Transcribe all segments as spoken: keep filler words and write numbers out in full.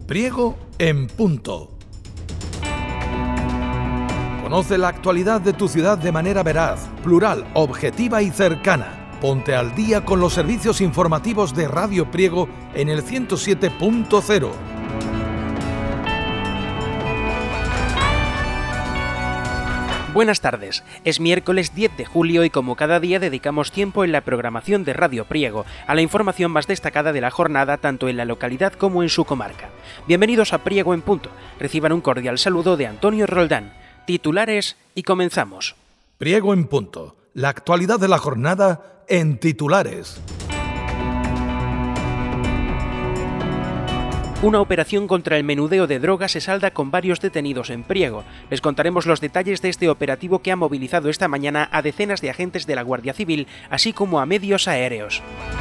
Priego en punto. Conoce la actualidad de tu ciudad de manera veraz, plural, objetiva y cercana. Ponte al día con los servicios informativos de Radio Priego en el ciento siete punto cero. Buenas tardes, es miércoles diez de julio y como cada día dedicamos tiempo en la programación de Radio Priego a la información más destacada de la jornada tanto en la localidad como en su comarca. Bienvenidos a Priego en punto, reciban un cordial saludo de Antonio Roldán, titulares y comenzamos. Priego en punto, la actualidad de la jornada en titulares. Una operación contra el menudeo de drogas se salda con varios detenidos en Priego. Les contaremos los detalles de este operativo que ha movilizado esta mañana a decenas de agentes de la Guardia Civil, así como a medios aéreos.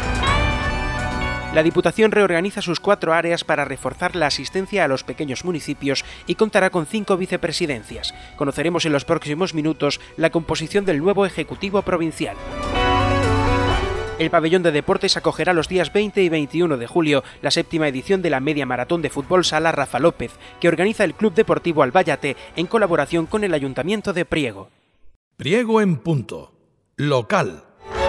La Diputación reorganiza sus cuatro áreas para reforzar la asistencia a los pequeños municipios y contará con cinco vicepresidencias. Conoceremos en los próximos minutos la composición del nuevo Ejecutivo Provincial. El pabellón de deportes acogerá los días veinte y veintiuno de julio la séptima edición de la Media Maratón de Fútbol Sala Rafa López, que organiza el Club Deportivo Albayate en colaboración con el Ayuntamiento de Priego. Priego en punto. Local.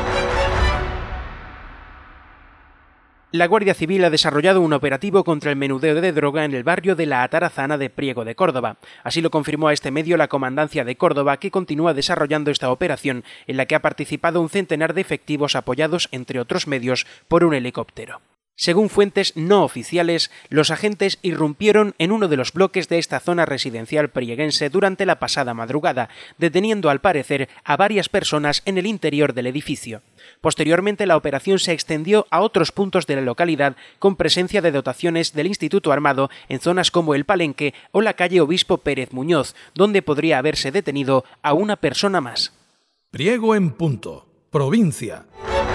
La Guardia Civil ha desarrollado un operativo contra el menudeo de droga en el barrio de La Atarazana de Priego de Córdoba. Así lo confirmó a este medio la Comandancia de Córdoba, que continúa desarrollando esta operación, en la que ha participado un centenar de efectivos apoyados, entre otros medios, por un helicóptero. Según fuentes no oficiales, los agentes irrumpieron en uno de los bloques de esta zona residencial prieguense durante la pasada madrugada, deteniendo al parecer a varias personas en el interior del edificio. Posteriormente, la operación se extendió a otros puntos de la localidad con presencia de dotaciones del Instituto Armado en zonas como el Palenque o la calle Obispo Pérez Muñoz, donde podría haberse detenido a una persona más. Priego en punto. Provincia.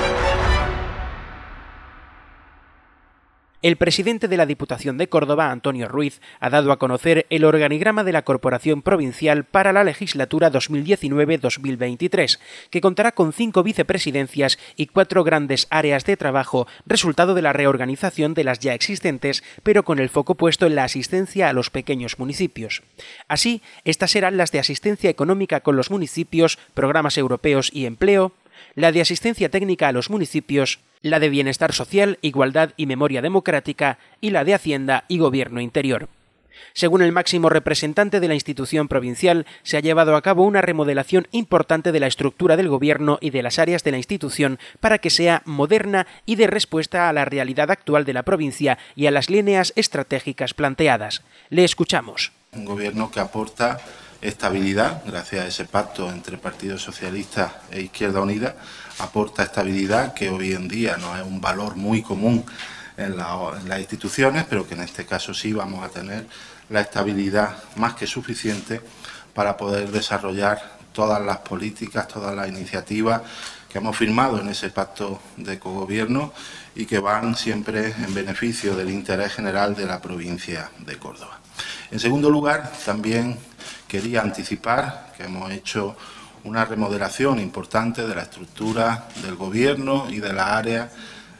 El presidente de la Diputación de Córdoba, Antonio Ruiz, ha dado a conocer el organigrama de la Corporación Provincial para la legislatura dos mil diecinueve dos mil veintitrés, que contará con cinco vicepresidencias y cuatro grandes áreas de trabajo, resultado de la reorganización de las ya existentes, pero con el foco puesto en la asistencia a los pequeños municipios. Así, estas serán las de asistencia económica con los municipios, programas europeos y empleo, la de asistencia técnica a los municipios, la de bienestar social, igualdad y memoria democrática y la de Hacienda y Gobierno Interior. Según el máximo representante de la institución provincial, se ha llevado a cabo una remodelación importante de la estructura del gobierno y de las áreas de la institución para que sea moderna y dé respuesta a la realidad actual de la provincia y a las líneas estratégicas planteadas. Le escuchamos. Un gobierno que aporta estabilidad, gracias a ese pacto entre Partido Socialista e Izquierda Unida, aporta estabilidad que hoy en día no es un valor muy común en, la, en las instituciones, pero que en este caso sí vamos a tener la estabilidad más que suficiente para poder desarrollar todas las políticas, todas las iniciativas que hemos firmado en ese pacto de cogobierno y que van siempre en beneficio del interés general de la provincia de Córdoba. En segundo lugar, también quería anticipar que hemos hecho una remodelación importante de la estructura del gobierno y de la área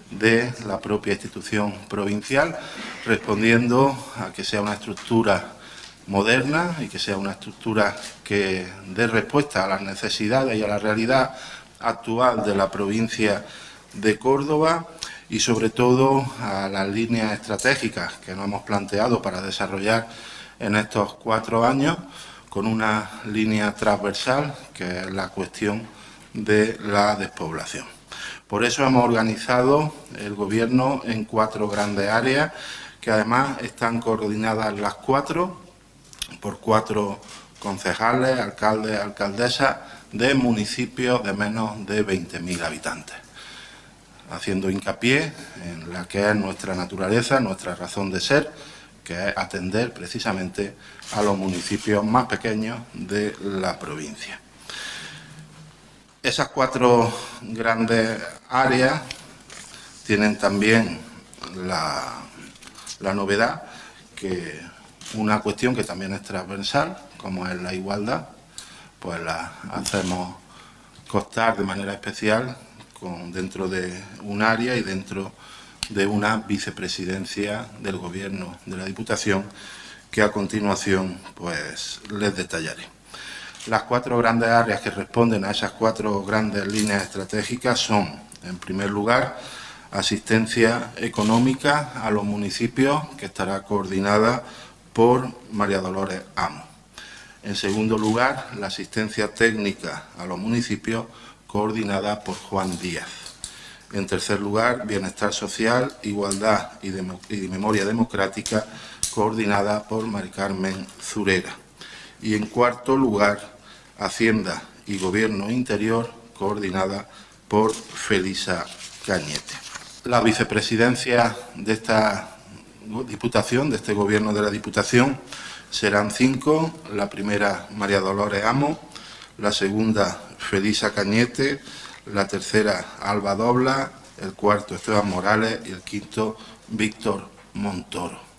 de la propia institución provincial, respondiendo a que sea una estructura moderna y que sea una estructura que dé respuesta a las necesidades y a la realidad actual de la provincia de Córdoba y sobre todo a las líneas estratégicas que nos hemos planteado para desarrollar en estos cuatro años, con una línea transversal que es la cuestión de la despoblación. Por eso hemos organizado el gobierno en cuatro grandes áreas que además están coordinadas las cuatro por cuatro concejales, alcaldes, alcaldesas de municipios de menos de veinte mil habitantes, haciendo hincapié en la que es nuestra naturaleza, nuestra razón de ser, que es atender precisamente a los municipios más pequeños de la provincia. Esas cuatro grandes áreas tienen también la, la novedad que una cuestión que también es transversal, como es la igualdad, pues la hacemos constar de manera especial con, dentro de un área y dentro de una vicepresidencia del Gobierno de la Diputación, que a continuación pues les detallaré. Las cuatro grandes áreas que responden a esas cuatro grandes líneas estratégicas son, en primer lugar, asistencia económica a los municipios, que estará coordinada por María Dolores Amo. En segundo lugar, la asistencia técnica a los municipios, coordinada por Juan Díaz. En tercer lugar, bienestar social, igualdad y, de, y memoria democrática, coordinada por Mari Carmen Zurera. Y en cuarto lugar, Hacienda y Gobierno Interior, coordinada por Felisa Cañete. La vicepresidencia de esta Diputación, de este Gobierno de la Diputación, serán cinco. La primera, María Dolores Amo; la segunda, Felisa Cañete; la tercera, Alba Dobla; el cuarto, Esteban Morales; y el quinto, Víctor Montoro.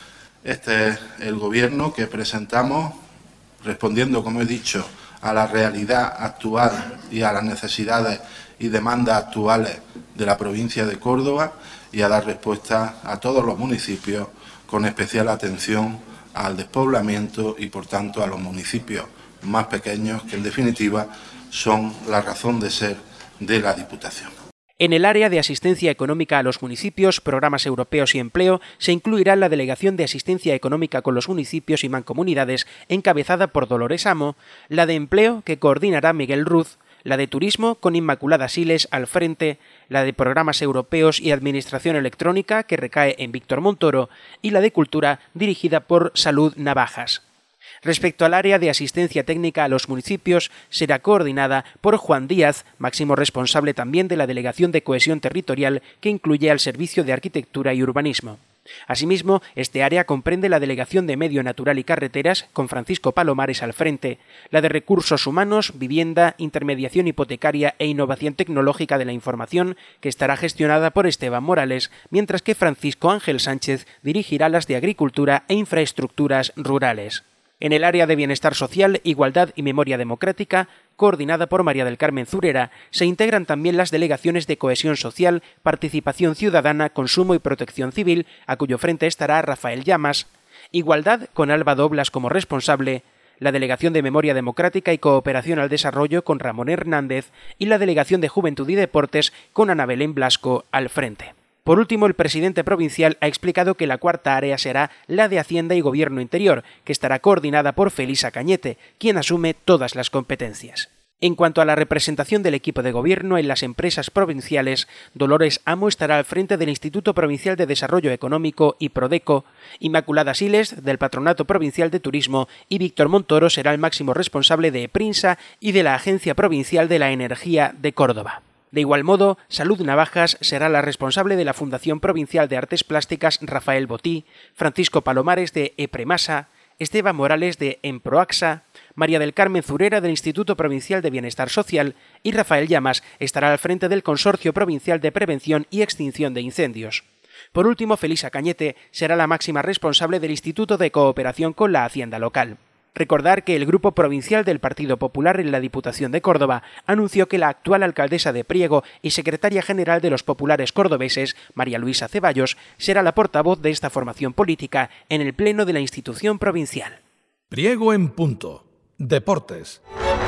Este es el Gobierno que presentamos, respondiendo, como he dicho, a la realidad actual y a las necesidades y demandas actuales de la provincia de Córdoba, y a dar respuesta a todos los municipios, con especial atención al despoblamiento y, por tanto, a los municipios más pequeños, que en definitiva son la razón de ser de la Diputación. En el área de asistencia económica a los municipios, programas europeos y empleo, se incluirá la Delegación de Asistencia Económica con los Municipios y Mancomunidades, encabezada por Dolores Amo; la de empleo, que coordinará Miguel Ruz; la de turismo, con Inmaculada Siles al frente; la de programas europeos y administración electrónica, que recae en Víctor Montoro; y la de cultura, dirigida por Salud Navajas. Respecto al área de asistencia técnica a los municipios, será coordinada por Juan Díaz, máximo responsable también de la Delegación de Cohesión Territorial, que incluye al Servicio de Arquitectura y Urbanismo. Asimismo, este área comprende la Delegación de Medio Natural y Carreteras, con Francisco Palomares al frente; la de Recursos Humanos, Vivienda, Intermediación Hipotecaria e Innovación Tecnológica de la Información, que estará gestionada por Esteban Morales, mientras que Francisco Ángel Sánchez dirigirá las de Agricultura e Infraestructuras Rurales. En el área de Bienestar Social, Igualdad y Memoria Democrática, coordinada por María del Carmen Zurera, se integran también las delegaciones de Cohesión Social, Participación Ciudadana, Consumo y Protección Civil, a cuyo frente estará Rafael Llamas; Igualdad, con Alba Doblas como responsable; la Delegación de Memoria Democrática y Cooperación al Desarrollo, con Ramón Hernández; y la Delegación de Juventud y Deportes, con Ana Belén Blasco al frente. Por último, el presidente provincial ha explicado que la cuarta área será la de Hacienda y Gobierno Interior, que estará coordinada por Felisa Cañete, quien asume todas las competencias. En cuanto a la representación del equipo de gobierno en las empresas provinciales, Dolores Amo estará al frente del Instituto Provincial de Desarrollo Económico y Prodeco; Inmaculada Siles, del Patronato Provincial de Turismo; y Víctor Montoro será el máximo responsable de Eprinsa y de la Agencia Provincial de la Energía de Córdoba. De igual modo, Salud Navajas será la responsable de la Fundación Provincial de Artes Plásticas Rafael Botí; Francisco Palomares de Epremasa; Esteban Morales de Emproaxa; María del Carmen Zurera del Instituto Provincial de Bienestar Social; y Rafael Llamas estará al frente del Consorcio Provincial de Prevención y Extinción de Incendios. Por último, Felisa Cañete será la máxima responsable del Instituto de Cooperación con la Hacienda Local. Recordar que el Grupo Provincial del Partido Popular en la Diputación de Córdoba anunció que la actual alcaldesa de Priego y secretaria general de los populares cordobeses, María Luisa Ceballos, será la portavoz de esta formación política en el Pleno de la institución provincial. Priego en punto. Deportes.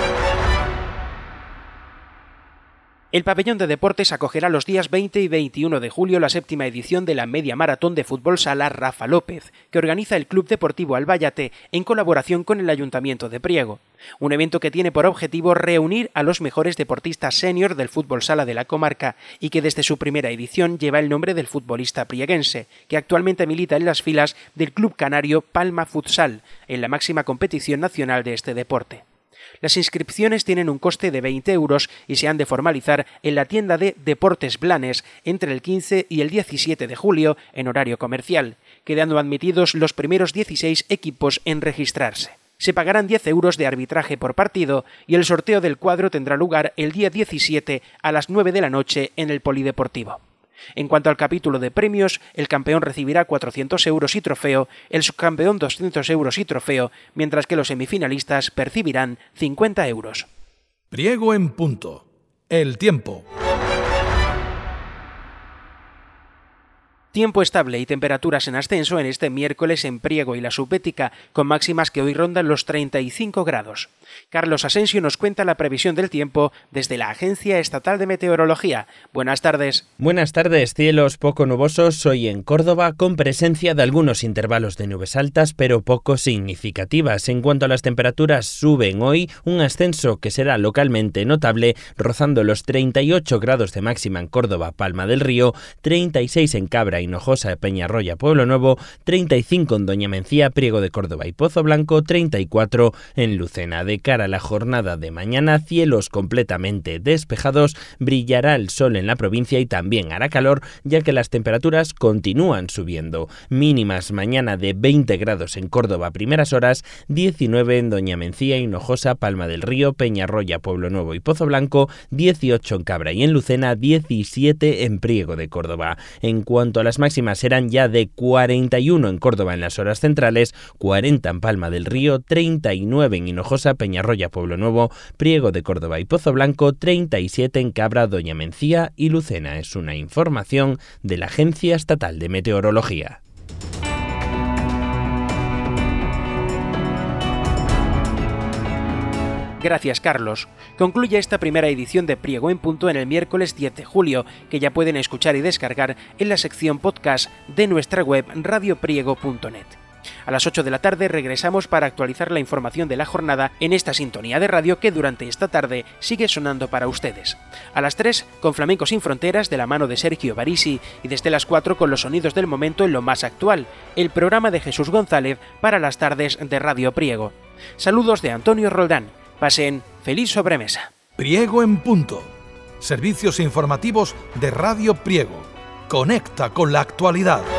El pabellón de deportes acogerá los días veinte y veintiuno de julio la séptima edición de la Media Maratón de Fútbol Sala Rafa López, que organiza el Club Deportivo Albayate en colaboración con el Ayuntamiento de Priego. Un evento que tiene por objetivo reunir a los mejores deportistas senior del fútbol sala de la comarca y que desde su primera edición lleva el nombre del futbolista prieguense, que actualmente milita en las filas del Club Canario Palma Futsal, en la máxima competición nacional de este deporte. Las inscripciones tienen un coste de veinte euros y se han de formalizar en la tienda de Deportes Blanes entre el quince y el diecisiete de julio en horario comercial, quedando admitidos los primeros dieciséis equipos en registrarse. Se pagarán diez euros de arbitraje por partido y el sorteo del cuadro tendrá lugar el día diecisiete a las nueve de la noche en el Polideportivo. En cuanto al capítulo de premios, el campeón recibirá cuatrocientos euros y trofeo, el subcampeón doscientos euros y trofeo, mientras que los semifinalistas percibirán cincuenta euros. Priego en punto. El tiempo. Tiempo estable y temperaturas en ascenso en este miércoles en Priego y la Subbética, con máximas que hoy rondan los treinta y cinco grados. Carlos Asensio nos cuenta la previsión del tiempo desde la Agencia Estatal de Meteorología. Buenas tardes. Buenas tardes, cielos poco nubosos hoy en Córdoba, con presencia de algunos intervalos de nubes altas, pero poco significativas. En cuanto a las temperaturas, suben hoy un ascenso que será localmente notable, rozando los treinta y ocho grados de máxima en Córdoba, Palma del Río, treinta y seis en Cabra, Hinojosa, Peñarroya, Pueblo Nuevo, treinta y cinco en Doña Mencía, Priego de Córdoba y Pozo Blanco, treinta y cuatro en Lucena. De cara a la jornada de mañana, cielos completamente despejados, brillará el sol en la provincia y también hará calor, ya que las temperaturas continúan subiendo. Mínimas mañana de veinte grados en Córdoba primeras horas, diecinueve en Doña Mencía, Hinojosa, Palma del Río, Peñarroya, Pueblo Nuevo y Pozo Blanco, dieciocho en Cabra y en Lucena, diecisiete en Priego de Córdoba. En cuanto a las máximas, serán ya de cuarenta y uno en Córdoba en las horas centrales, cuarenta en Palma del Río, treinta y nueve en Hinojosa, Peñarroya, Pueblo Nuevo, Priego de Córdoba y Pozo Blanco, treinta y siete en Cabra, Doña Mencía y Lucena. Es una información de la Agencia Estatal de Meteorología. Gracias, Carlos. Concluye esta primera edición de Priego en Punto en el miércoles diez de julio, que ya pueden escuchar y descargar en la sección podcast de nuestra web radio priego punto net. A las ocho de la tarde regresamos para actualizar la información de la jornada en esta sintonía de radio que durante esta tarde sigue sonando para ustedes. A las tres, con Flamenco sin Fronteras de la mano de Sergio Barisi, y desde las cuatro con los sonidos del momento en lo más actual, el programa de Jesús González para las tardes de Radio Priego. Saludos de Antonio Roldán. Pasen feliz sobremesa. Priego en Punto. Servicios informativos de Radio Priego. Conecta con la actualidad.